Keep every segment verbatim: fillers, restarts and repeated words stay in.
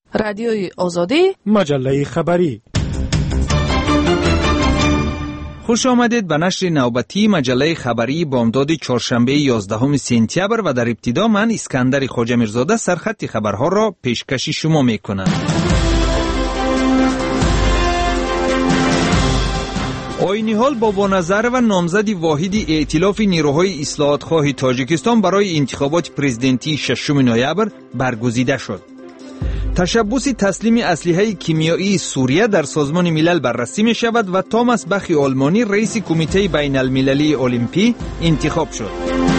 رادیوی آزادی، مجله خبری. خوش آمدید به نشر نوبتی مجله خبری بامداد چهارشنبه یازدهم سپتامبر و در ابتدا من اسکندر خواجه میرزاده سرخط خبرها را پیشکش شما میکنم. آیین حال بابا نظر و نامزد واحد ائتلاف نیروهای اصلاحات خواه تاجیکستان برای انتخابات پرزیدنتی ششم نوامبر برگزیده شد. تشبث تسلیم اسلحه کیمیایی سوریه در سازمان ملل بررسی می شود و توماس بخ آلمانی رئیس کمیته بین المللی المپی انتخاب شد.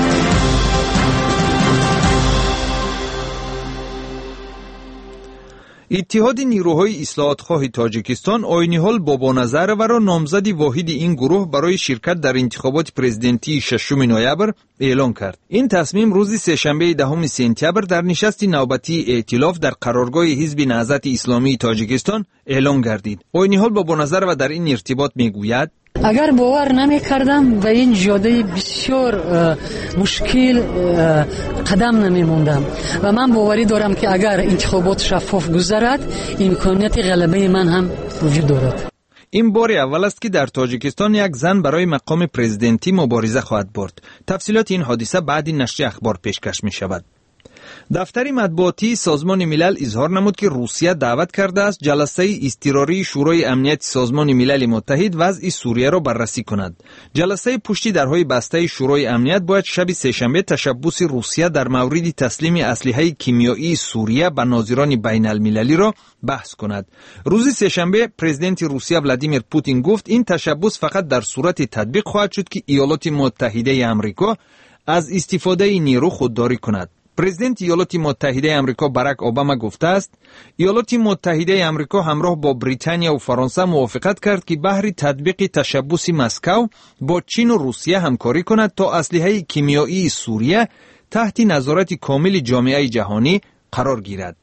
اتحاد نیروهای اصلاحات خواه تاجیکستان آیین حال بابا نظر و را نامزد واحد این گروه برای شرکت در انتخابات پرزیدنتی ششم نوامبر اعلام کرد. این تصمیم روز سه‌شنبه دهم سپتامبر در نشست نوبتی ائتلاف در قرارگاه حزب نهضت اسلامی تاجیکستان اعلام گردید. آیین حال بابا نظر و در این ارتباط میگوید: اگر باور نمی کردم به این جاده بسیار مشکل قدم نمی موندم و من باوری دارم که اگر انتخابات شفاف گذرد امکانیت غلبه من هم وجود دارد. این بار اول است که در تاجیکستان یک زن برای مقام پرزیدنتی مبارزه خواهد برد. تفصیلات این حادثه بعد نشر اخبار پیشکش می شود. دفتر مطبوعاتی سازمان ملل اظهار نمود که روسیه دعوت کرده است جلسه اضطراری شورای امنیت سازمان ملل متحد وضع سوریه را بررسی کند. جلسه پشت درهای بسته شورای امنیت باید شب سه‌شنبه تشبث روسیه در مورد تسلیم اسلحه کیمیایی سوریه به ناظران بین المللی را بحث کند. روز سه‌شنبه پرزیدنت روسیه ولادیمیر پوتین گفت این تشبث فقط در صورت تطبیق خواهد شد که ایالات متحده آمریکا از استفاده نیرو خودداری کند. پرزیدنت ایالات متحده آمریکا باراک اوباما گفته است ایالات متحده آمریکا همراه با بریتانیا و فرانسه موافقت کرد که بهر تطبیق تشبث مسکو با چین و روسیه همکاری کند تا اسلحه کیمیایی سوریه تحت نظارت کامل جامعه جهانی قرار گیرد.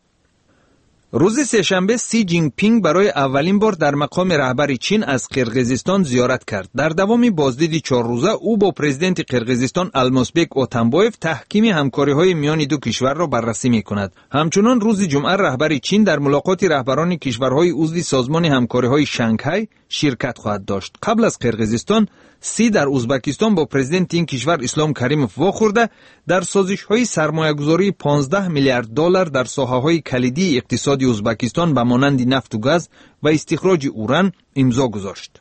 روز سه‌شنبه سی جین پینگ برای اولین بار در مقام رهبر چین از قرقیزستان زیارت کرد. در دوام بازدید چهار روزه او با پرزیدنت قرقیزستان المازبک اتنبایف تحکیم همکاری‌های میان دو کشور را بررسی می‌کند. همچنین روز جمعه رهبر چین در ملاقات رهبران کشورهای عضو سازمان همکاری‌های شانگهای شرکت خواهد داشت. قبل از قرقیزستان سی در ازبکستان با پرزیدنت این کشور اسلام کریموف واخورده در سازش‌های سرمایه‌گذاری پانزده میلیارد دلار در ساحه‌های کلیدی اقتصادی ازبکستان به مانند نفت و گاز و استخراج اوران امضا گذاشت.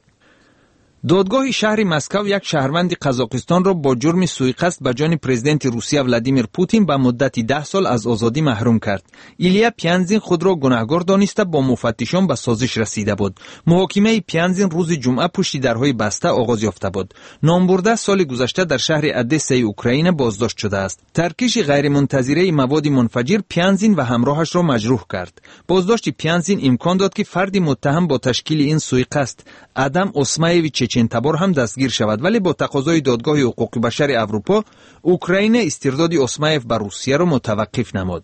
دادگاه شهر مسکو یک شهروند قزاقستان را با جرم سوءقصد به جان پرزیدنت روسیه ولادیمیر پوتین به مدت ده سال از آزادی محروم کرد. ایلیا پیانزین خود را گناهکار دانسته با مفتشان به سازش رسیده بود. محاکمه پیانزین روز جمعه پشت درهای بسته آغاز یافته بود. نامبرده سال گذشته در شهر ادسه اوکراین بازداشت شده است. ترکش غیرمنتظره مواد منفجر پیانزین و همراهش را مجروح کرد. بازداشت پیانزین امکان داد که فردی متهم با تشکیل این سوءقصد ادم اسمایویچ چند تبار هم دستگیر شود، ولی با تقاضای دادگاه حقوق بشر اروپا اوکراین استرداد اسمایف بر روسیه را متوقف نمود.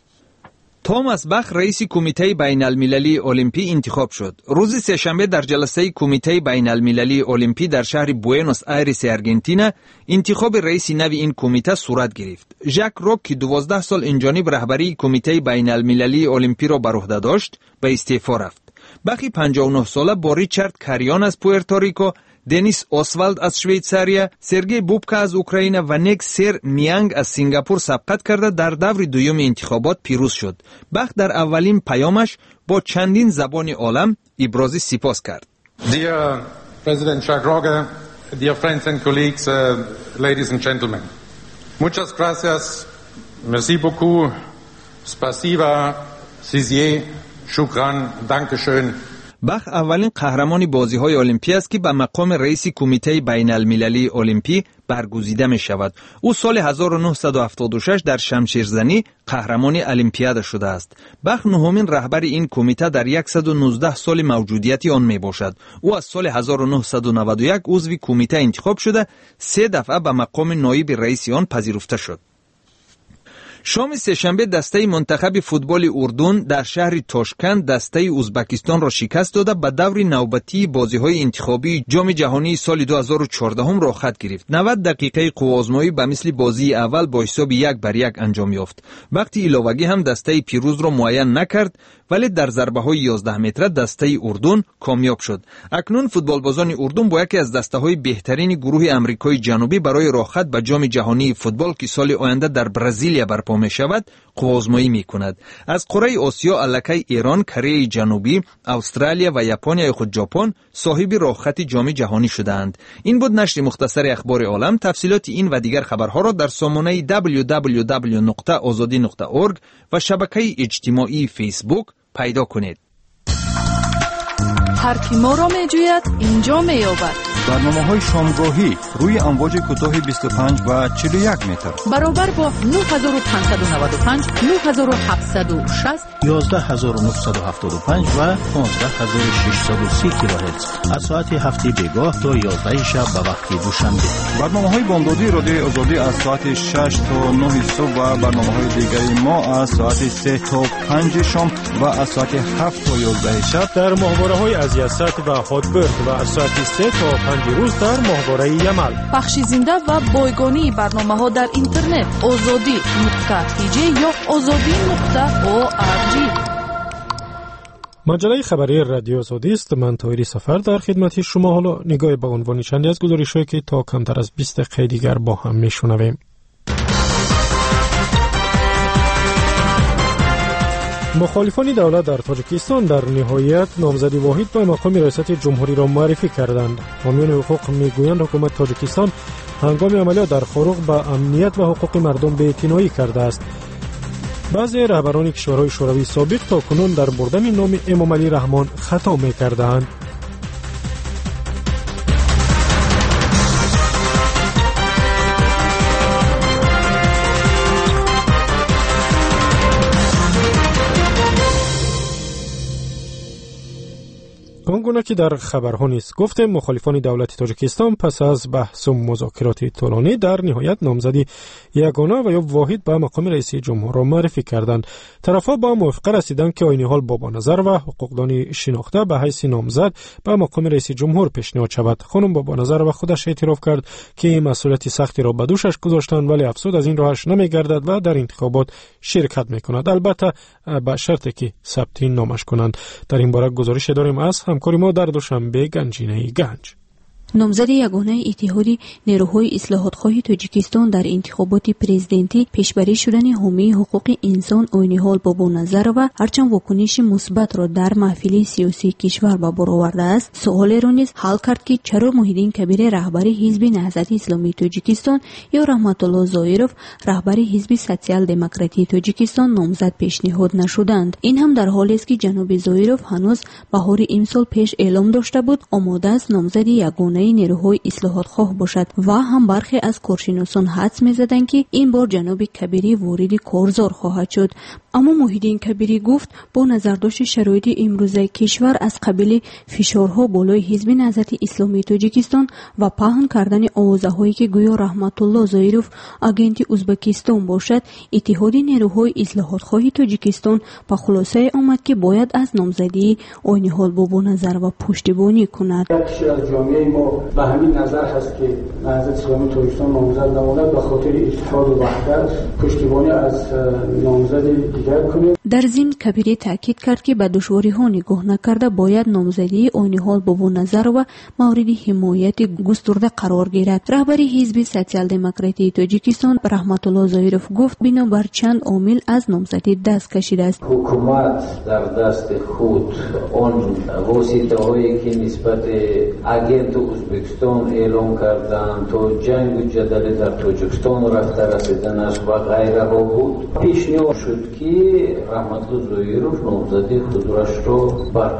توماس بخ رئیس کمیته بین المللی المپی انتخاب شد. روز سه‌شنبه در جلسه کمیته بین المللی المپی در شهر بوئنوس آیرس آرژانتین انتخاب رئیس نو این کمیته صورت گرفت. ژاک روک که دوازده سال اینجانب رهبری کمیته بین المللی المپی را بر عهده داشت به استعفا رفت. بخی پنجاه و نه ساله با ریچارد کاریان از پوئرتوریکو، دنیس اوسوالد از شویتزاریا، سرگئی بوبکا از اوکراین و نیک سر میانگ از سنگاپور سبقت کرده در دور دوم انتخابات پیروز شد. بخ در اولین پیامش با چندین زبان عالم ابراز سپاس کرد. Dear President Shagroga, dear friends and colleagues, uh, ladies and gentlemen, muchas gracias, merci beaucoup, spasiba, sizie, shukran, danke schön. بخ اولین قهرمان بازی‌های المپی است که به مقام رئیس کمیته بین المللی المپی برگزیده می شود. او سال هزار و نهصد و هفتاد و شش در شمشیرزنی قهرمان المپیاد شده است. بخ نهمین رهبر این کمیته در صد و نوزده سال موجودیت آن می باشد. او از سال هزار و نهصد و نود و یک عضو کمیته انتخاب شده، سه دفعه به مقام نایب رئیس آن پذیرفته شد. شام سه‌شنبه دسته منتخب فوتبال اردن در شهر تاشکند دسته ازبکستان را شکست داده به دور نوبتی بازی‌های انتخابی جام جهانی سال دو هزار و چهارده هم را خط گرفت. نود دقیقه قوآزمایی به مثل بازی اول با حساب یک بر یک انجام یافت. وقتی ایلاوگی هم دسته پیروز را معین نکرد، ولی در ضربه‌های یازده متره دسته اردن کامیاب شد. اکنون فوتبالبازان اردن با یکی از دسته‌های بهترین گروه آمریکای جنوبی برای راهخط به جام جهانی فوتبال که سال آینده در برزیل برپا می‌شود قوآزمایی می‌کند. از قاره آسیا الکی ایران، کره جنوبی، استرالیا و ژاپن خود ژاپن صاحب راهخط جام جهانی شدند. این بود نشر مختصر اخبار عالم. تفصیلات این و دیگر خبرها را در سامانه دبلیو دبلیو دبلیو نقطه آزادی نقطه اورگ و شبکه اجتماعی فیسبوک پیدا کنید. هر کی ما را می‌جوید اینجا می‌یابد. برنامه‌های شامگاهی روی امواج کوتاه بیست و پنج و چهل و یک متر برابر با نه هزار و پانصد و نود و پنج، نه هزار و هفتصد و شصت، یازده هزار و نهصد و هفتاد و پنج و پانزده هزار و ششصد و سی کیلوهرتز از ساعت هفت بیگاه تا یازده شب به وقت دوشنبه. برنامه‌های بامدادی رادیو آزادی از ساعت شش تا نه صبح و برنامه‌های دیگری ما از ساعت سه تا پنج شام و از ساعت هفت تا یازده شب در ماهواره‌های از یاست و هاتبرد و از ساعت سه تا پنج روز در ماهواره یمل. بخش زنده و بایگانی برنامه‌ها در اینترنت آزادی نقطه تی جی یا آزادی نقطه او آر جی. مجله خبری رادیو آزادی است. من طاهری سفر در خدمت شما. حالا نگاه به عنوان چندی از گزارش‌هایی که تا کمتر از بیست دقیقه دیگر با هم میشنویم. مخالفان دولت در تاجیکستان در نهایت نامزدی واحد به مقام ریاست جمهوری را معرفی کردند. حامیان حقوق میگویند حکومت تاجیکستان هنگام عملیات در فروغ به امنیت و حقوق مردم بی‌اعتنایی کرده است. بعضی رهبران کشورهای شوروی سابق تا کنون در بردن نام امام علی رحمان خطا می‌کردند. آنگونه که در خبرها نیست گفته مخالفان دولت تاجیکستان پس از بحث و مذاکرات طولانی در نهایت نامزدی یگانه و یا واحد به مقام رئیس جمهور را معرفی کردند. طرفها با موافقه رسیدند که عین حال بابا نظر و حقوقدانی شناخته به حیث نامزد به مقام رئیس جمهور پیشنهاد شود. خانم بابا نظر و خودش اعتراف کرد که مسئولیت سختی را به دوشش گذاشتند، ولی افسود از این راهش نمیگردد و در انتخابات شرکت میکند، البته به شرطی که ثبت نامش کنند. در این باره گزارش داریم از همکار ما در دوشنبه گنجینه گنج. نامزد یگانه اتحادی نیروهای اصلاحات‌خواه تاجیکستان در انتخابات پرزیدنتی پیشبری شدن حامی حقوق انسان عین حال بابا نظر و هرچند واکنش مثبت را در محفل سیاسی کشور به بار آورده است، سوال را نیز حل کرد که چرا محیدین کبیر رهبر حزب نهضت اسلامی تاجیکستان یا رحمت الله ظاهرов رهبر حزب سوسیال دموکراتی تاجیکستان نامزد پیشنهاد نشدند. این هم در حالی است که جناب ظاهرов هنوز بهار امسال پیش اعلام داشته بود آماده است نامزد یگانه نیروهای اصلاحات خواه باشد و هم برخی از کارشناسان حدس می‌زدند که این بار جناب کبیری وارد کارزار خواهد شد. اما محیدین کبیری گفت با نظرداشت شرایط امروزه کشور از قبیل فشارها بالای حزب نهضت اسلامی تاجیکستان و پهن کردن آوازهایی که گویا رحمت الله ظاهرov آگنت ازبکستان باشد، اتحاد نیروهای اصلاحات خواهی تاجیکستان به خلاصه آمد که باید از نامزدی عین حال بابا نظر و پشتیبانی کند. به همین نظر هست که نهضت اسلامی تاجیکستان نامزد نماند به خاطر اتحاد و وحدت پشتیبانی از نامزد دیگر کنید. در ضمن کبیری تاکید کرد که به دشواری‌ها نگاه نکرده باید نامزدی عین حال بابا نظر و مورد حمایت گسترده قرار گیرد. رهبر حزب سوسیال دموکراتی تاجیکستان رحمت الله ظاهرov گفت بنابر چند عامل از نامزدی دست کشیده است. حکومت در دست خود آن واسطه‌هایی که نسبت اگنت ازبکستان اعلام کردند تا جنگ و جدل در تاجیکستان رفته رسیدنش و غیره ها بود، پیشنهاد شد که رحمت الله ظاهرov نامزدی حضورش را بردارد.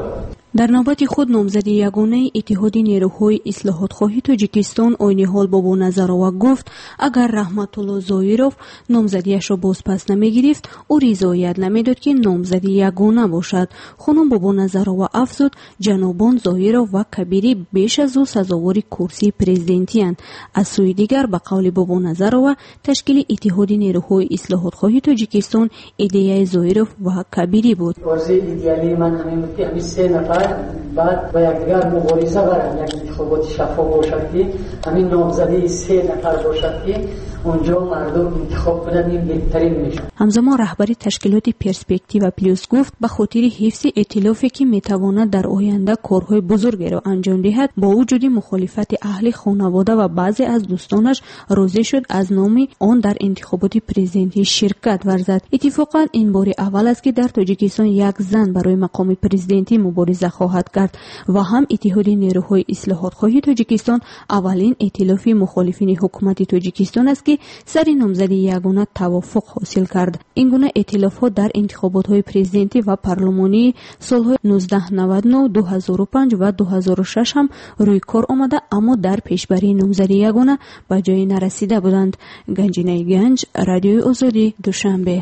در نوبت خود نامزد یگانه اتحاد نیروهای اصلاحات‌خواهی تاجیکستان آینی‌حال بابانظرова گفت اگر رحمت‌الله ظاهرов نامزدیش را باز پس نمی‌گرفت او رضایت نمی‌داد که نامزد یگانه باشد. خانم بابانظرова افزود جنابان ظاهرov و کبیری بیش از او سزاوار کرسی پرزیدنتی اند. از سوی دیگر به قول بابانظرова تشکیل اتحاد نیروهای اصلاحات‌خواهی تاجیکستان ایده ظاهرov و کبیری بود. واسه ایدئالی من همین بود که همین سه نفر بعد با یکدیگر مبارزه برن، یک انتخابات شفاف باشد که همین نامزدی سه نفر باشد که اونجا مردم انتخاب کنند، این بهترین میشه. همزمان رهبری تشکیلات پرسپکتیو پلیس گفت به خاطر حفظ ائتلافی که میتواند در آینده کارهای بزرگی را انجام دهد با وجود مخالفت اهل خانواده و بعضی از دوستانش راضی شد از نام آن در انتخابات پرزیدنتی شرکت ورزد. اتفاقا این بار اول است که در تاجیکستان یک زن برای مقام پرزیدنتی مبارزه خواهد کرد و هم اتحاد نیروهای اصلاحات خواهی تاجیکستان اولین ائتلاف مخالفین حکومت تاجیکستان است که سر نامزدی یگانه توافق حاصل کرد. این گونه ائتلاف‌ها در انتخابات‌های پرزیدنتی و پارلمانی سال‌های نوزده نود و نه، دو هزار و پنج و دو هزار و شش هم روی کار آمده اما در پیشبری نامزدی یگانه به جای نرسیده بودند. گنجینه گنج، رادیوی آزادی، دوشنبه.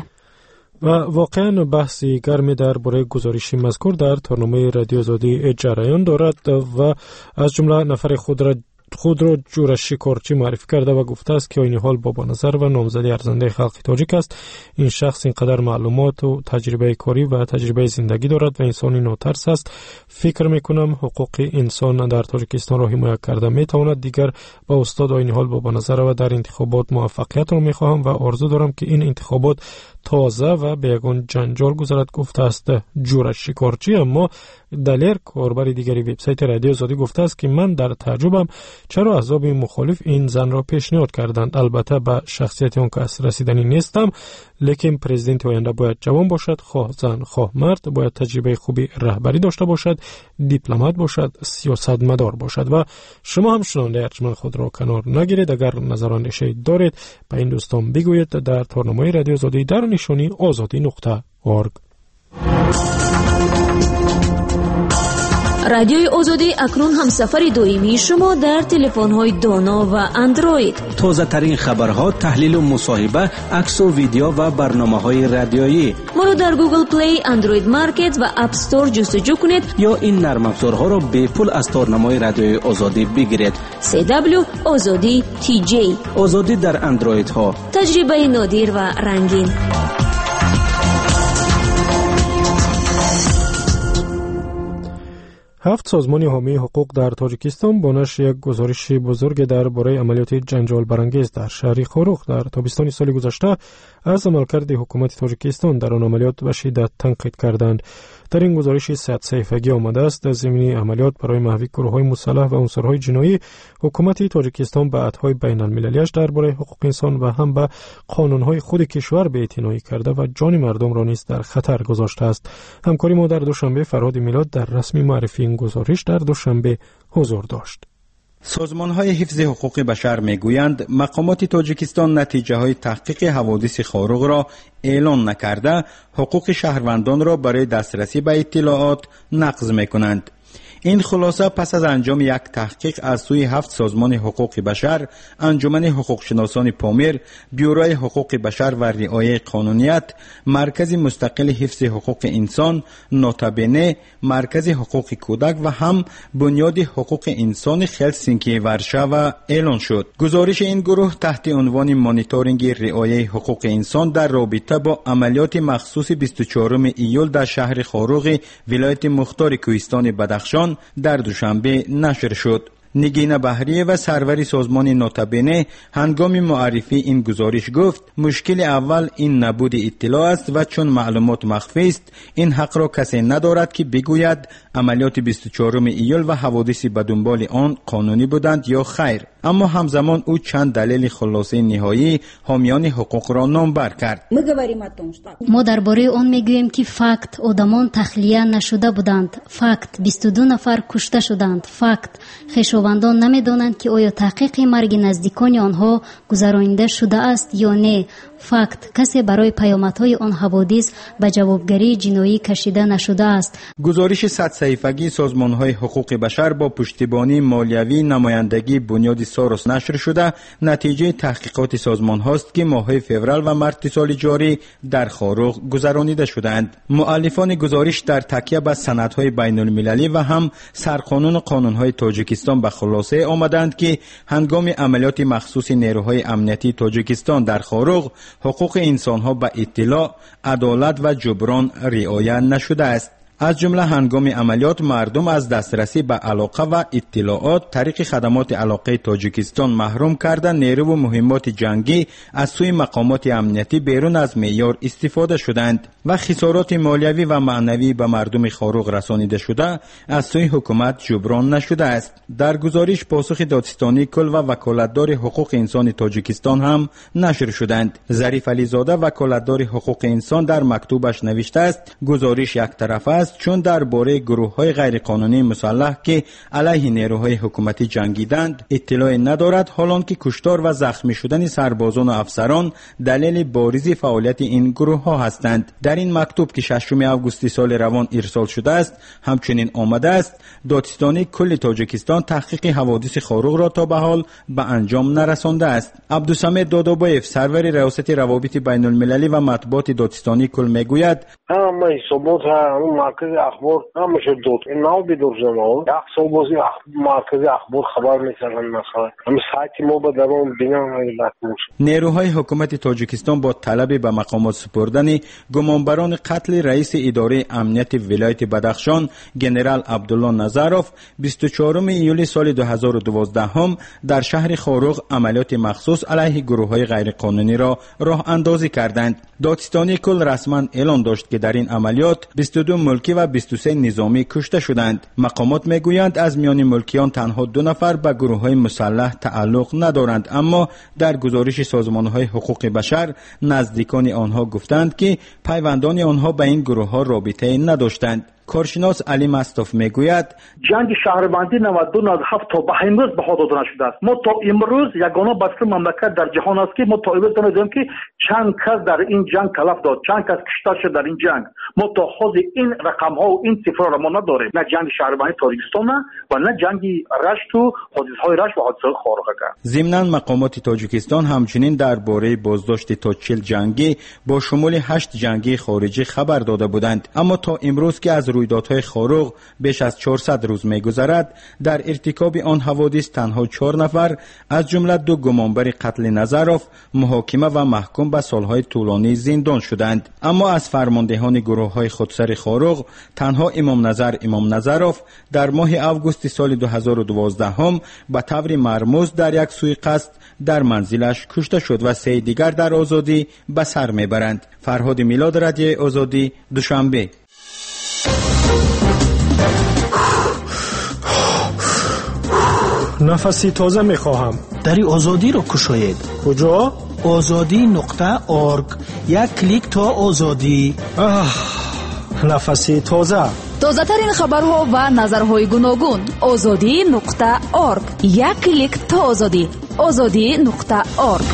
و واقعا بحثی گرمی در برای گزارش مذکور در تارنامه رادیو آزادی جریان دارد و از جمله نفر خود را خود را جورش شکارچی معرفی کرده و گفته است که این حال بابانظر و نامزد ارزنده خلق تاجیک است. این شخص اینقدر معلومات و تجربه کاری و تجربه زندگی دارد و انسانی ناترس است. فکر میکنم حقوق انسان در تاجیکستان را حمایت کرده میتواند. دیگر با استاد این حال بابانظر و در انتخابات موفقیت را میخواهم و آرزو دارم که این انتخابات تازه و به یگان جنجال گذرد، گفته است جورش شکارچی. اما دلیر کاربر دیگری وبسایت رادیو آزادی گفته است که من در تعجبم چرا احزاب مخالف این زن را پیشنهاد کردند. البته به شخصیت آن کس رسیدنی نیستم، لیکن پرزیدنت آینده باید جوان باشد، خواه زن خواه مرد، باید تجربه خوبی رهبری داشته باشد، دیپلمات باشد، سیاستمدار باشد. و شما هم شنونده ارجمند خود را کنار نگیرید. اگر نظران شید دارید به این دوستان بگویید در تارنامه رادیو آزادی در نشانی آزادی نقطه اورگ. رادیوی آزادی اکنون هم سفر دائمی شما در تلفن‌های دانا و اندروید. تازه ترین خبرها، تحلیل و مصاحبه، عکس و ویدیو و برنامه‌های رادیویی. ما رو در گوگل پلی، اندروید مارکت و اپ استور جستجو کنید یا این نرم افزارها را به پول از تارنامه رادیوی آزادی بگیرید. سی دبلیو آزادی تی جی. آزادی در اندروید ها. تجربه نادر و رنگین. هفت سازمان حامی حقوق در تاجیکستان با نشر یک گزارش بزرگ درباره عملیات جنجال برانگیز در شهر خوروخ در تابستان سال گذشته از عملکرد حکومت تاجیکستان در آن عملیات به شدت تنقید کردند. در این گزارش صد صفحه‌ای آمده است در زمینه عملیات برای محو گروه‌های مسلح و عنصرهای جنایی حکومت تاجیکستان به عهدهای بین‌المللی‌اش درباره حقوق انسان و هم به قانون‌های خود کشور بی‌اعتنایی کرده و جان مردم را نیز در خطر گذاشته است. همکاری ما در دوشنبه فرهاد میلاد در رسمی معرفی این گزارش در دوشنبه حضور داشت. سازمان‌های حفظ حقوق بشر می‌گویند مقامات تاجیکستان نتیجه‌های تحقیق حوادث خوروغ را اعلان نکرده حقوق شهروندان را برای دسترسی به اطلاعات نقض می‌کنند. این خلاصه پس از انجام یک تحقیق از سوی هفت سازمان حقوق بشر، انجمن حقوق شناسان پامیر، بیوروی حقوق بشر و رعایت قانونیت، مرکز مستقل حفظ حقوق انسان، نوتابنه، مرکز حقوق کودک و هم بنیاد حقوق انسان هلسینکی ورشاوا اعلان شد. گزارش این گروه تحت عنوان مانیتورینگ رعایت حقوق انسان در رابطه با عملیات مخصوص بیست و چهارم ایول در شهر خوروغ ولایت مختار کوهستان بدخشان در دوشنبه نشر شد. نگین بحریه و سروری سازمان نوتابنه هنگام معرفی این گزارش گفت مشکل اول این نبود اطلاع است و چون معلومات مخفی است این حق را کسی ندارد که بگوید عملیات بیست و چهارم ایول و حوادث به دنبال آن قانونی بودند یا خیر. اما همزمان او چند دلیل خلاصه نهایی حامیان حقوق را نامبر کرد. ما درباره آن میگوییم که فقط آدمان تخلیه نشده بودند، فقط بیست و دو نفر کشته شدند، فقط خویشاوندان نمیدانند که آیا تحقیق مرگ نزدیکان آنها گذرانیده شده است یا نه. فقط کسی برای پیامدهای آن حوادث به جوابگری جنایی کشیده نشده است. گزارش صد صفحه‌ای سازمان‌های حقوق بشر با پشتیبانی مالیوی نمایندگی بنیاد سوروس نشر شده نتیجه تحقیقات سازمان هاست که ماه فوریه و مارس سال جاری در خاروغ گذرانیده شدند. مؤلفان گزارش در تکیه به سندهای بین المللی و هم سرقانون قانونهای تاجیکستان به خلاصه آمدند که هنگام عملیات مخصوص نیروهای امنیتی تاجیکستان در خاروغ حقوق انسانها به اطلاع، عدالت و جبران رعایت نشده است. از جمله هنگام عملیات مردم از دسترسی به علاقه و اطلاعات طریق خدمات علاقه تاجیکستان محروم کرده نیرو و مهمات جنگی از سوی مقامات امنیتی بیرون از معیار استفاده شدند و خسارات مالیوی و معنوی به مردم خاروغ رسانیده شده از سوی حکومت جبران نشده است. در گزارش پاسخ دادستانی کل و وکالتدار حقوق انسان تاجیکستان هم نشر شدند. ظریف علیزاده وکالتدار حقوق انسان در مکتوبش نوشته است گزارش یک طرفه است چون درباره گروه‌های غیرقانونی مسلح که علیه نیروهای حکومتی جنگیدند اطلاع ندارد، حالانکه کشتار و زخمی شدن سربازان و افسران دلیل بارز فعالیت این گروه‌ها هستند. در این مکتوب که ششم آگوست سال روان ارسال شده است همچنین آمده است دادستانی کل تاجیکستان تحقیق حوادث خاروغ را تا به حال به انجام نرسانده است. عبدالصمد دادابایف سرور ریاست روابط بین المللی و مطبوعات دادستانی کل میگوید همه ثبوت هم مرکز اخبار نمیشه داد این نو بدرزم ها یک سال بازی مرکز اخبار خبر میسازن مثلا هم سایت ما به درون بینام نیروهای حکومت تاجیکستان با طلب به مقامات سپردن گمانبران قتل رئیس اداره امنیت ولایت بدخشان جنرال عبدالله نظروف بیست و چهارم ایول سال دو هزار و دوازده هم در شهر خاروغ عملیات مخصوص علیه گروه‌های غیرقانونی را راه اندازی کردند. دادستانی کل رسما اعلام داشت که در این عملیات بیست و دو ملکی و بیست و سه نظامی کشته شدند. مقامات میگویند از میان ملکیان تنها دو نفر به گروه‌های مسلح تعلق ندارند، اما در گزارش سازمان‌های حقوق بشر نزدیکان آنها گفتند که پیوندان آنها به این گروه‌ها رابطه نداشتند. کارشناس علی مصطف میگوید جنگ شهربندی نود و دو نود و هفت تا به امروز بها داده نشده است. ما تا امروز یگانه بسته مملکت در جهان است که ما تا امروز ندیدیم که چند کس در این جنگ تلف داد، چند کس کشته شد در این جنگ. ما تا خود این رقم ها و این صفر را ما نداریم، نه جنگ شهربندی تاجیکستان و نه جنگ رشت و حادثه های رشت و حادثه خاروغ. ضمناً مقامات تاجیکستان همچنین درباره بازداشت تا چهل جنگی با شمول هشت جنگی خارجی خبر داده بودند، اما تا امروز که از رویدادهای خاروغ بیش از چهارصد روز می‌گذرد در ارتکاب آن حوادث تنها چهار نفر از جمله دو گمانبر قتل نظروف محاکمه و محکوم به سالهای طولانی زندان شدند. اما از فرماندهان گروه‌های خودسر خاروغ تنها امام نظر امام نظروف در ماه آگوست سال دو هزار و دوازده هم به طور مرموز در یک سوءقصد در منزلش کشته شد و سه دیگر در آزادی به سر میبرند. فرهاد میلاد، رادیو آزادی، دوشنبه. نفسی تازه میخواهم. دری آزادی رو کشاید. کجا؟ آزادی نقطه ارگ. یک کلیک تا آزادی. نفسی تازه. تازه ترین خبرها و نظرهای گوناگون. آزادی نقطه ارگ. یک کلیک تا آزادی. آزادی نقطه ارگ.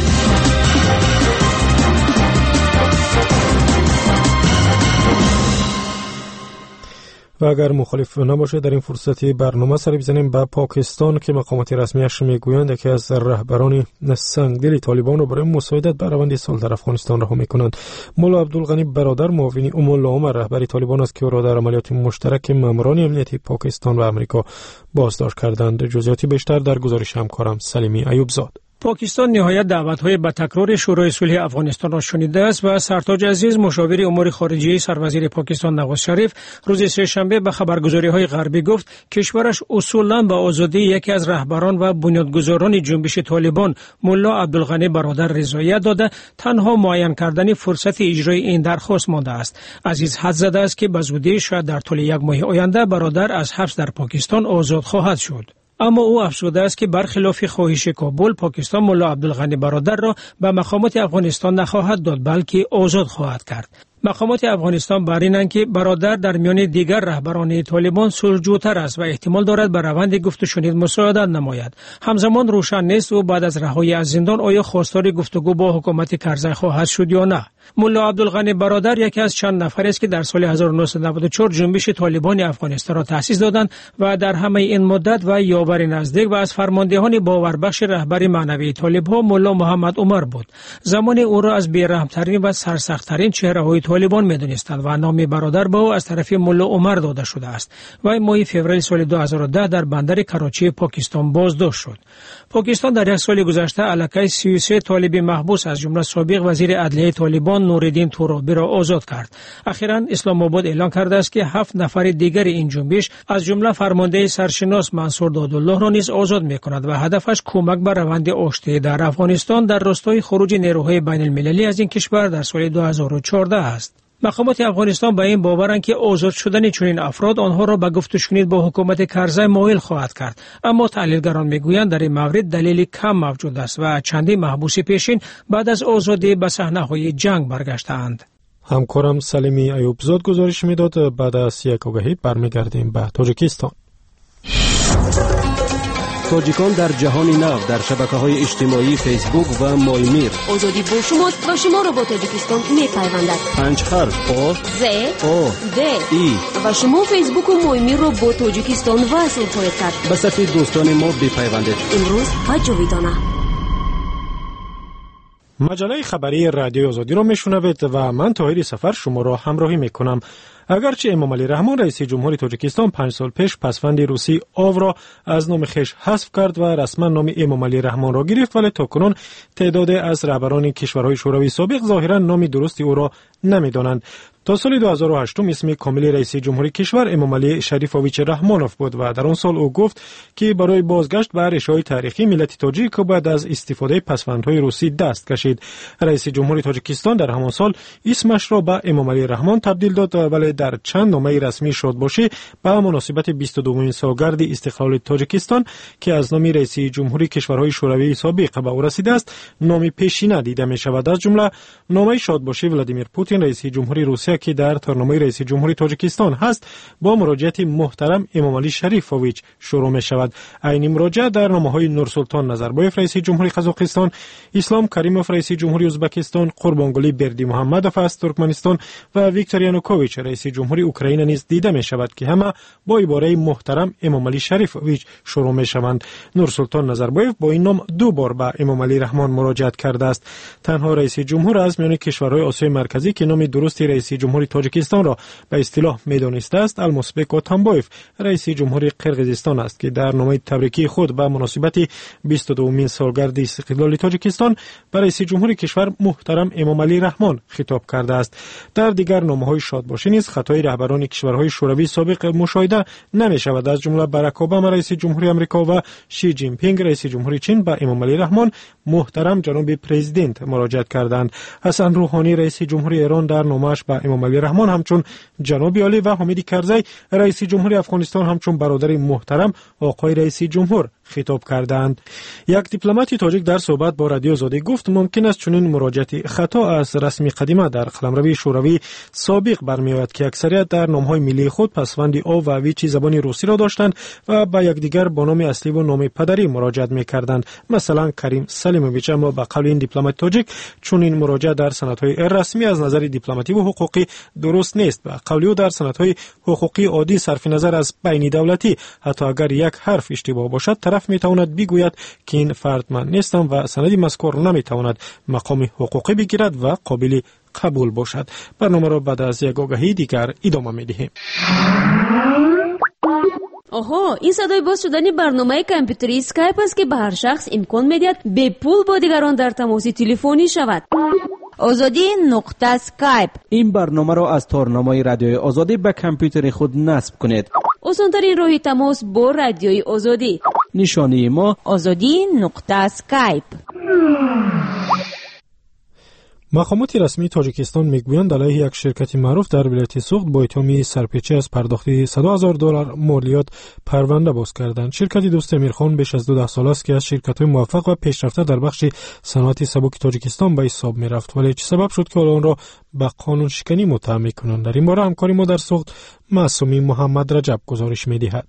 و اگر مخالف نباشه در این فرصتی برنامه سری بزنیم به پاکستان که مقامات رسمیش میگویند یکی از رهبران سنگدل طالبان رو برای مساعدت به روند اصلاح در افغانستان رها میکنند. مولا عبدالغنی برادر معاون ام العمر رهبر طالبان است که او را در عملیات مشترک ماموران امنیتی پاکستان و امریکا بازداشت کردند. جزئیاتی بیشتر در گزارش همکارم سلیمی ایوبزاد. پاکستان نهایت دعوت‌های به تکرار شورای صلح افغانستان را شنیده است و سرتاج عزیز مشاور امور خارجه سروزیر پاکستان نواز شریف روز سه‌شنبه به خبرگزاری‌های غربی گفت کشورش اصولاً به آزادی یکی از رهبران و بنیانگذاران جنبش طالبان ملا عبدالغنی برادر رضایت داده تنها معین کردن فرصت اجرای این درخواست مانده است. عزیز حد زده است که به زودی شاید در طول یک ماه آینده برادر از حبس در پاکستان آزاد خواهد شد. اما او افزوده است که برخلاف خواهش کابل پاکستان ملا عبدالغنی برادر را به مقامات افغانستان نخواهد داد بلکه آزاد خواهد کرد. مقامات افغانستان بر اینند که برادر در میان دیگر رهبران طالبان صلحجوتر است و احتمال دارد به روند گفت و شنید مساعدت نماید. همزمان روشن نیست او بعد از رهایی از زندان آیا خواستار گفتگو با حکومت کرزی خواهد شد یا نه. ملا عبدالغنی برادر یکی از چند نفر است که در سال هزار و نهصد و نود و چهار جنبش طالبان افغانستان را تأسیس دادند و در همه این مدت و یاور نزدیک و از فرماندهان باوربخش رهبر معنوی طالب‌ها ملا محمد عمر بود. زمان او را از بی‌رحم‌ترین و سرسخت‌ترین چهره‌های طالبان می‌دانستند و نام برادر به او از طرف ملا عمر داده شده است و ماه فوریه سال دو هزار و ده در بندر کراچی پاکستان بازداشت شد. پاکستان در یک سال گذشته علاقه سی و سه طالب محبوس از جمله سابق وزیر عدلیه طالبان نوردین تورابی را آزاد کرد. اخیراً اسلام آباد اعلام کرده است که هفت نفر دیگر این جنبش از جمله فرمانده سرشناس منصور دادالله را نیز آزاد می‌کند و هدفش کمک به روند آشتی در افغانستان در راستای خروج نیروهای بین المللی از این کشور در سال دو هزار و چهارده است. مقامات افغانستان به این باورند که آزاد شدن چنین افراد آنها را به گفت و شنید با حکومت کرزی مایل خواهد کرد، اما تحلیلگران میگویند در این مورد دلیل کم موجود است و چندین محبوس پیشین بعد از آزادی به صحنه‌های جنگ برگشتند. همکارم سلیمی ایوبزاد گزارش میداد. بعد از یک آگهی برمیگردیم به تاجیکستان. تاجیکان در جهان نو در شبکه‌های اجتماعی فیسبوک و مایمیر. آزادی با شماست و شما را با تاجیکستان می‌پیوندد. پنج حرف آ ز آ د ای و شما فیسبوک و مایمیر را با تاجیکستان وصل خواهید کرد. به صفحه دوستان ما بپیوندید. امروز و جاویدانه. مجله خبری رادیو آزادی را میشنوید و من طاهر سفر شما را همراهی میکنم. اگرچه امام علی رحمان رئیس جمهوری تاجیکستان پنج سال پیش پسوند روسی آو را از نام خویش حذف کرد و رسما نام امام علی رحمان را گرفت، ولی تاکنون تعداد از رهبران کشورهای شوروی سابق ظاهرا نام درستی او را نمیدانند. تا سال دو هزار و هشت اسم کامل رئیس جمهوری کشور امام علی شریفوویچ رحمانوف بود و در آن سال او گفت که برای بازگشت به ارش‌های تاریخی ملت تاجیک باید از استفاده پسوندهای روسی دست کشید. رئیس جمهوری تاجیکستان در همان سال اسمش را به امام علی رحمان تبدیل داد، ولی در چند نامه رسمی شادباشی به مناسبت بیست و دومین سالگرد استقلال تاجیکستان که از نام رئیس جمهوری کشورهای شوروی سابق به او رسیده است نام پیشینه دیده می شود. از جمله نامه شادباشی ولادیمیر پوتین رئیس جمهوری روسیه که در تارنامه رئیس جمهوری تاجیکستان هست با مراجعت محترم امام علی شریفوویچ شروع می شود. عین مراجعه در نامه‌های نورسلطان نظربایف رئیس جمهوری قزاقستان، اسلام کریموف رئیس جمهوری ازبکستان، قربانگلی بردی محمدوف از ترکمنستان و ویکتور یانوکوویچ رئیس جمهوری اوکراین نیز دیده می شود که همه با عباره محترم امام علی شریفوویچ شروع می شوند. نورسلطان نظربایف با این نام دو بار به امام علی رحمان مراجعت کرده است. تنها رئیس جمهور از میان کشورهای آسیای مرکزی که نام درستی رئیس جمهوری تاجیکستان را به اصطلاح میدانسته است المسبک اتامبایف رئیس جمهوری قرقیزستان است که در نامه تبریکی خود به مناسبت بیست و دومین سالگرد استقلال تاجیکستان به رئیس جمهوری کشور محترم امام علی رحمان خطاب کرده است. در دیگر نامه‌های شادباشی نیز خطای رهبران کشورهای شوروی سابق مشاهده نمی شود. از جمله باراک اوباما رئیس جمهوری آمریکا و شی جین پینگ رئیس جمهوری چین به امام علی رحمان محترم جناب پرزیدنت مراجعت کردند. حسن روحانی رئیس جمهوری ایران در نامه‌اش به امام علی رحمان همچون جناب عالی و حامد کرزی رئیس جمهوری افغانستان همچون برادر محترم آقای رئیس جمهور خطاب کردند. یک دیپلماتی تاجیک در صحبت با رادیو آزادی گفت ممکن است چنین مراجعت خطا از رسمی قدیمه در قلمروی شوروی سابق برمیآید که اکثریت در نام‌های ملی خود پسوند آ و ویچ زبان روسی را داشتند و به یکدیگر با نام اصلی و نام پدری مراجعت می‌کردند، مثلا کریم سلیموویچ. اما به قول این دیپلمات تاجیک چنین مراجعه در سندهای رسمی از نظر دیپلماتی و حقوقی درست نیست. به قول او در سندهای حقوقی عادی صرف نظر از بین دولتی حتی اگر یک حرف اشتباه باشد طرف میتواند بگوید که این فرد من نیستم و سند مذکور نمیتواند مقام حقوقی بگیرد و قابل قبول باشد. برنامه را بعد از یک آگهی دیگر ادامه میدهیم. آها، این صدای باز شدن برنامه کامپیوتری اسکایپ است که به هر شخص امکان میدهد به پول با دیگران در تماس تلفنی شود. آزادی نقطه اسکایپ. این برنامه را از تارنامه رادیوی آزادی به کامپیوتر خود نصب کنید. آسان‌ترین راه تماس با رادیوی آزادی. نشانی ما آزادی نقطه اسکایپ. مقامات رسمی تاجیکستان میگویند علیه یک شرکت معروف در ولایت سوخت با اتهام سرپیچی از پرداخت صد هزار دلار مالیات پرونده باز کردند. شرکت دوست امیرخان بیش از دو ده سال است که از شرکت‌های موفق و پیشرفته در بخش صنعت سبک تاجیکستان به حساب می‌رفت، ولی چه سبب شد که آن را به قانون شکنی متهم می‌کنند؟ در این باره همکاری ما در سوخت معصومی محمد رجب گزارش می‌دهد.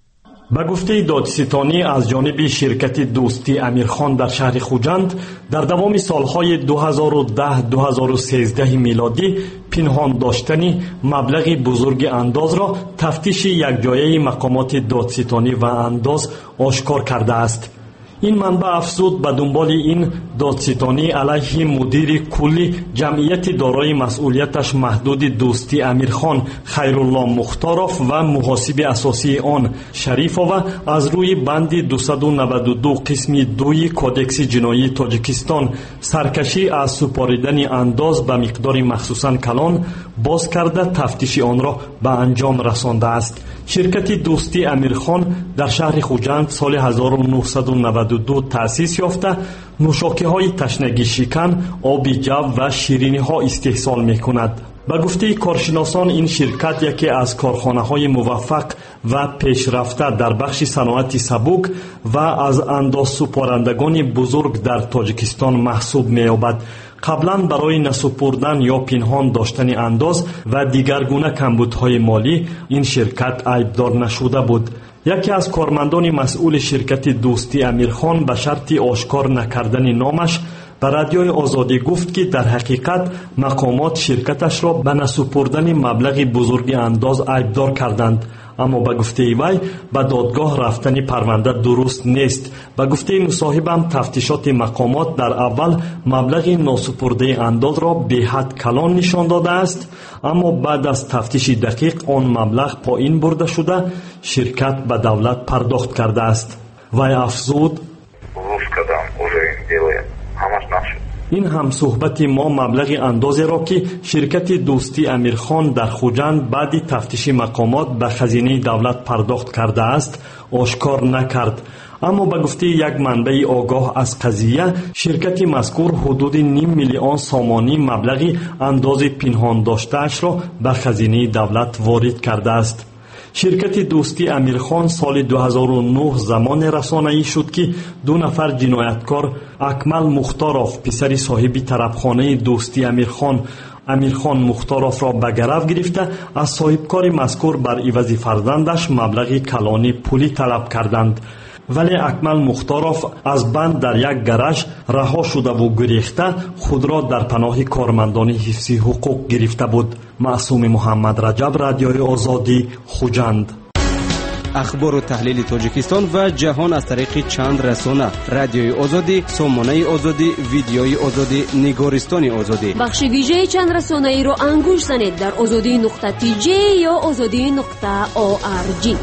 به گفته دادستانی از جانب شرکت دوستی امیرخان در شهر خوجند، در دوام سالهای دو هزار و ده دو هزار و سیزده میلادی پنهان داشتن مبلغ بزرگ انداز را تفتیش یکجایی مقامات دادستانی و انداز آشکار کرده است. این منبع افزود به دنبال این دادستانی علیه مدیر کلی جمعیت دارای مسئولیتش محدود دوستی امیرخان خیرالله مختاروف و محاسب اساسی آن شریفوف از روی بند دویست و نود و دو قسم دوی کودکس جنایی تاجیکستان سرکشی از سپاریدن انداز به مقدار مخصوصاً کلان باز کرده تفتیش آن را به انجام رسانده است. شرکت دوستی امیرخان در شهر خوجند سال هزار و نهصد و نود و دو تأسیس یافته نوشاکه های تشنگی شکن، آب جو و شیرینی ها استحصال می کند. به گفته کارشناسان این شرکت یکی از کارخانه های موفق و پیشرفته در بخش صنعت سبک و از انداز سپارندگان بزرگ در تاجیکستان محسوب می یابد. قبلا برای نسپردن یا پنهان داشتن انداز و دیگر گونه کمبودهای مالی این شرکت عیبدار نشده بود. یکی از کارمندان مسئول شرکت دوستی امیرخان به شرط آشکار نکردن نامش به رادیوی آزادی گفت که در حقیقت مقامات شرکتش را به نسپردن مبلغ بزرگ انداز عیبدار کردند، اما به گفته وی به دادگاه رفتن پرونده درست نیست. به گفته مصاحبم تفتیشات مقامات در اول مبلغ ناسپرده انداز را به حد کلان نشان داده است، اما بعد از تفتیش دقیق آن مبلغ پایین برده شده شرکت به دولت پرداخت کرده است. وی افزود این هم صحبت ما مبلغ اندازی را که شرکت دوستی امیرخان در خوجند بعد تفتیش مقامات به خزینه دولت پرداخت کرده است آشکار نکرد، اما به گفته یک منبع آگاه از قضیه شرکت مذکور حدود نیم میلیون سامانی مبلغ انداز پنهان داشته‌اش را به خزینه دولت وارد کرده است. شرکت دوستی امیرخان سال دو هزار و نه زمان رسانه‌ای شد که دو نفر جنایتکار اکمل مختاروف پسر صاحب طرفخانه دوستی امیرخان امیرخان مختاروف را به گرفت گرفته از صاحبکار مذکور بر عوض فرزندش مبلغ کلانی پولی طلب کردند، ولی اکمل مختاروف از بند در یک گراژ رها شده و گریخته خود را در پناه کارمندان حفظ حقوق گرفته بود. معصوم محمد رجب، رادیوی آزادی، خوجند. اخبار و تحلیل تاجیکستان و جهان از طریق چند رسانه: رادیوی آزادی، سامانه آزادی، ویدیوی آزادی، نگارستان آزادی. بخش ویژه چند رسانه ای رو انگوش زنید در آزادی نقطه تی جی یا آزادی نقطه او آر جی.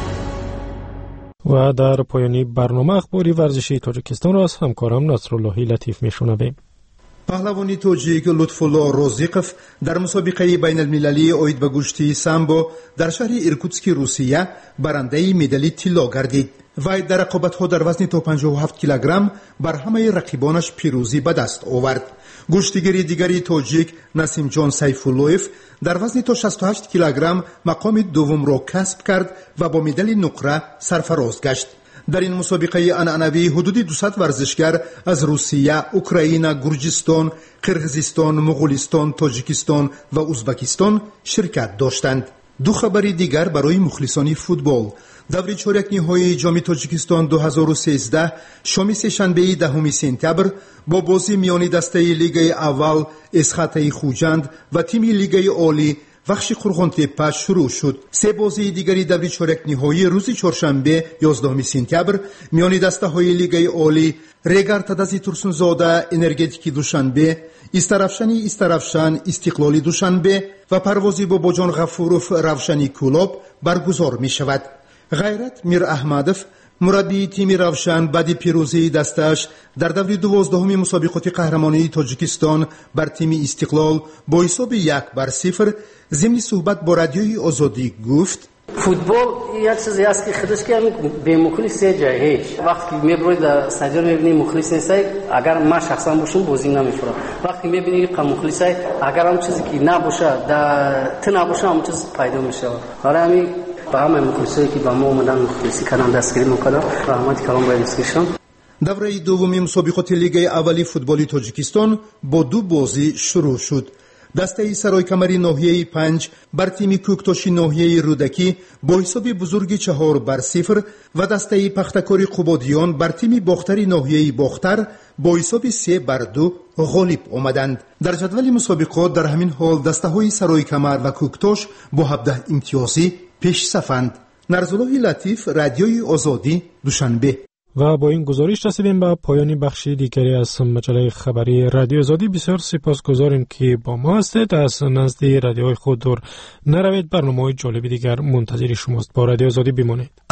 و در پایانی برنامه اخباری ورزشی تاجیکستان را از همکارم نصراللهی لطیف میشنویم. پهلوانی تاجیک لطفالله روزیقف در مسابقه بین المللی اوید به گشتی سامبو در شهر ایرکوتسک روسیه برنده مدال طلا گردید. وی در رقابت‌ها در وزن تا پنجاه و هفت کیلوگرم بر همه رقیبانش پیروزی به دست آورد. گشتیگری دیگری تاجیک نسیم جان سیفولویف در وزن تا شصت و هشت کیلوگرم مقام دوم را کسب کرد و با مدال نقره سرفراز گشت. در این مسابقه عنعنوی حدود دویست ورزشگر از روسیه، اوکراین، گرجستان، قرقیزستان، مغولستان، تاجیکستان و ازبکستان شرکت داشتند. دو خبری دیگر برای مخلصان فوتبال: دوره چهارک نهایی جام تاجیکستان دو هزار و سیزده شام سه‌شنبه دهم سپتامبر با بازی میان دسته لیگ اول اسخط خوجند و تیم لیگ عالی بخش قرغن‌تپه شروع شد. سه بازی دیگری دوره چهارک نهایی روز چهارشنبه یازدهم سپتامبر میان دسته های لیگ عالی رگر تدازی ترسونزاده انرژتیک دوشنبه، استرافشانی استرافشان استقلالی دوشنبه و پروازی با باجان غفوروف روشنی کلوب برگزار می شود. غیرت میر احمدوف مربی تیم روشن بعد پیروزی دستش در دوره دوازدهم مسابقات قهرمانی تاجیکستان بر تیم استقلال با حساب یک بر صفر ضمن صحبت با رادیوی آزادی گفت: فوتبال یه چیزی است که خودش که به مخلص جایه وقتی که میبرید در استادیوم میبینی مخلص نیست اگر من شخصا باشم بازی نمیفرم وقتی میبینی که مخلص اگر هم چیزی که نباشه در تن نباشه هم چیز پیدا میشه حالا همین با همه مخلصی که با ما اومدن مخلصی کردن دستگیری میکنن رحمت کلام باید اسکشم. دوره دومی مسابقات لیگ اولی فوتبالی تاجیکستان با دو بازی شروع شد. دسته سرای کمری ناحیه پنج بر تیم کوکتاشی ناحیه رودکی با حساب بزرگ چهار بر صفر و دسته پختکاری قبادیان بر تیم باختری ناحیه باختر با حساب سه بر دو غالب آمدند. در جدول مسابقات در همین حال دسته های سرای کمر و کوکتاش با هفده امتیازی پیش صفند. نرزالله لطیف، رادیوی آزادی، دوشنبه. و با این گزارش رسیدیم به پایانی بخشی دیگری از مجله خبری رادیو آزادی. بسیار سپاسگزاریم که با ما هستید. از نزد رادیوهای خود دور نروید، برنامه‌های جالب دیگر منتظر شماست. با رادیو آزادی بمانید.